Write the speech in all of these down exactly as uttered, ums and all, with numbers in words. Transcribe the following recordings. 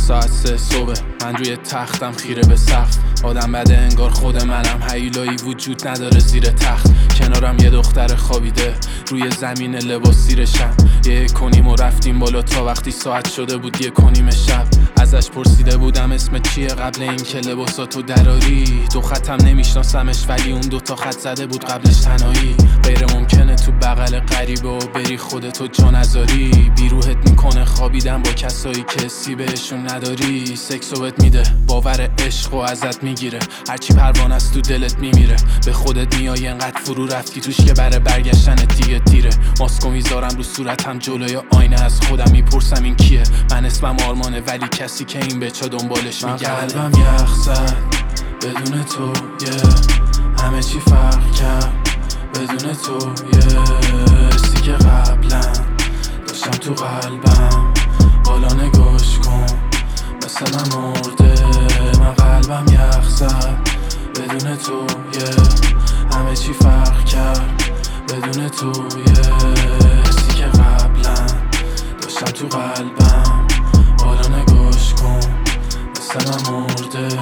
ساعت سه صبح، من روی تختم خیره به سقف. آدم بده انگار خود منم، هیولایی وجود نداره زیر تخت. کنارم یه دختر خوابیده روی زمین لباس زیرشم. یه کنیم و رفتیم بالا تا وقتی ساعت شده بود یه کنیم شب. ازش پرسیده بودم اسم چیه قبل اینکه لباساتو دراری. دو خطم نمیشناسمش ولی اون دوتا خط زده بود قبلش تنهایی. غیر ممکنه تو بغل غریبه و بری خودتو جا نذاری. بیروحت میکنه خوابیدن با کسایی که حسی بهشون نداری. سکسو بهت میده باور عشق و ازت میگیره، هرچی پروانه است تو دلت میمیره. به خودت میای انقدر فرو رفتی توش که برای برگشتن دیگه دیره. ماسکو میذارم رو صورتم جلوی آینه، از خودم میپرسم این کیه. من اسمم آرمانه ولی کسی که این بچه دنبالش میگرده. من قلبم یخ زد بدون تو، yeah. همه چی فرق کرد بدون تو، yeah. حسی که قبلا داشتم تو قلبم حالا نگاش کن مثل من مرده. من قلبم یخ زد بدون تو، yeah. همه چی فرق کرد بدون تو، yeah. حسی که قبلا داشتم تو قلبم حالا نگاش کن مثل من مرده.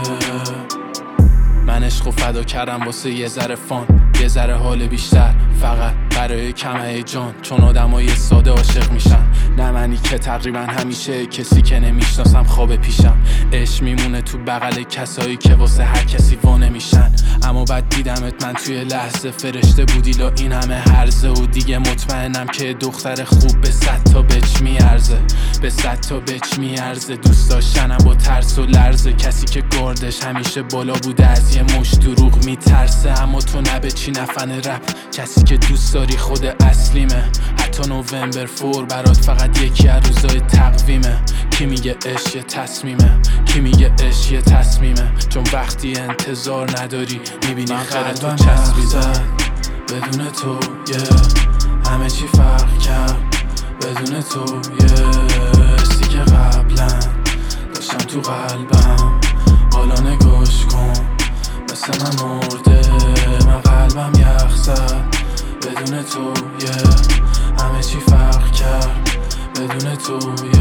من عشق و فدا کردم واسه یه ذره فان، یه ذره حال بیشتر، فقط برای کم هیجان. چون آدمای ساده عاشق میشن، نه منی که تقریبا همیشه کسی که نمیشناسم خواب پیشم. عشق میمونه تو بغل کسایی که واسه هر کسی وانه میشن. اما بعد دیدمت من توی لحظه فرشته بودی لا این همه هرزه. و دیگه مطمئنم که دختر خوب به صد تا بچ میارزه، به صد تا بچ میارزه. دوست داشتنم با ترس و لرزه، کسی که گاردش همیشه بالا بوده از یه مش دروغ میترسه. اما تو نه به چی نفن رپ، کسی که دوست داری خود اصلیمه. حتی نوامبر فور برات فقط یکی از روزای تقویمه. کی میگه عشق یه تصمیمه، کی میگه عشق یه تصمیمه. چون وقتی انتظار نداری میبینی خیره تو چسبیده. بدون تو، yeah. همه چی فرق کرد بدون تو، yeah. حسی که قبلا داشتم تو قلبم حالا نگاش کن مثل من مرده. من قلبم یخ زد بدون تو، yeah. همه چی فرق کرد بدون تو،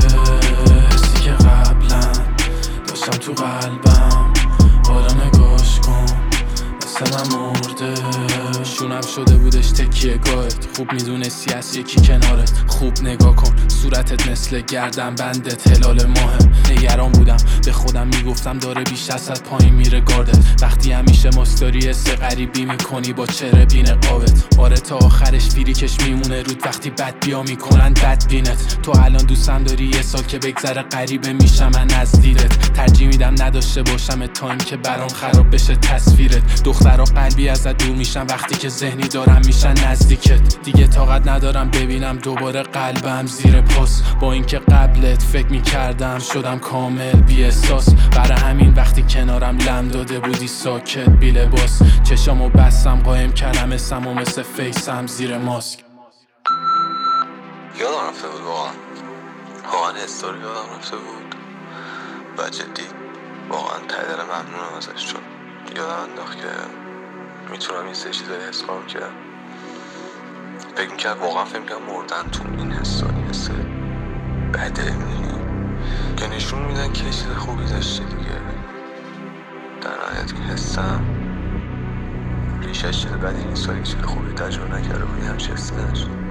yeah. حسی که قبلا داشتم تو قلبم حالا نگاش کن مثل من مرده. شونم شده بودش تکیه گاهت، خوب میدونستی از یکی کنارت. خوب نگاه کن صورتت مثل گردن بندت هلال ماهم. نگران بودم به خودم میگفتم داره بیش از حد پایین میره گاردت. وقتی همیشه ماستاری حس غریبی میکنی با چهره بی نقابت. آره تا آخرش فیریکش میمونه رود وقتی بد بیا میکنن بد بینت. تو الان دوستم داری یه سال که بگذره غریبه میشم من از دیدت. ترجیح میدم نداشته باشم تا اینکه برام خراب بشه تصویرت. دخترها قلبی ازت دور میشن وقتی که ذهنی دارم میشن نزدیکت. دیگه طاقت ندارم ببینم دوباره قلبم زیر پاس. با اینکه قبلت فکر میکردم شدم کامل بی احساس. برای همین وقتی کنارم لم داده بودی ساکت بی لباس. چشامو بستم قایم کردم اسم و مثل فیسم زیر ماسک. یادم رفته بود واقعا، واقعا استوری یادم رفته بود و جدی واقعا ته دل ممنونم ازش. چون یادم انداخت که میتونم این سه چیزایی حس کنم که فکر میکرد واقعا فکر میکرد مردن تو این حسا این حس بده میدونی که نشون میدن که چیز خوبی داشتی دیگه. در نهایت این حسم ریشش چیز بدی نیست ولی چیز خوبی تجربه نکرده بودی همچه حسی نداشت.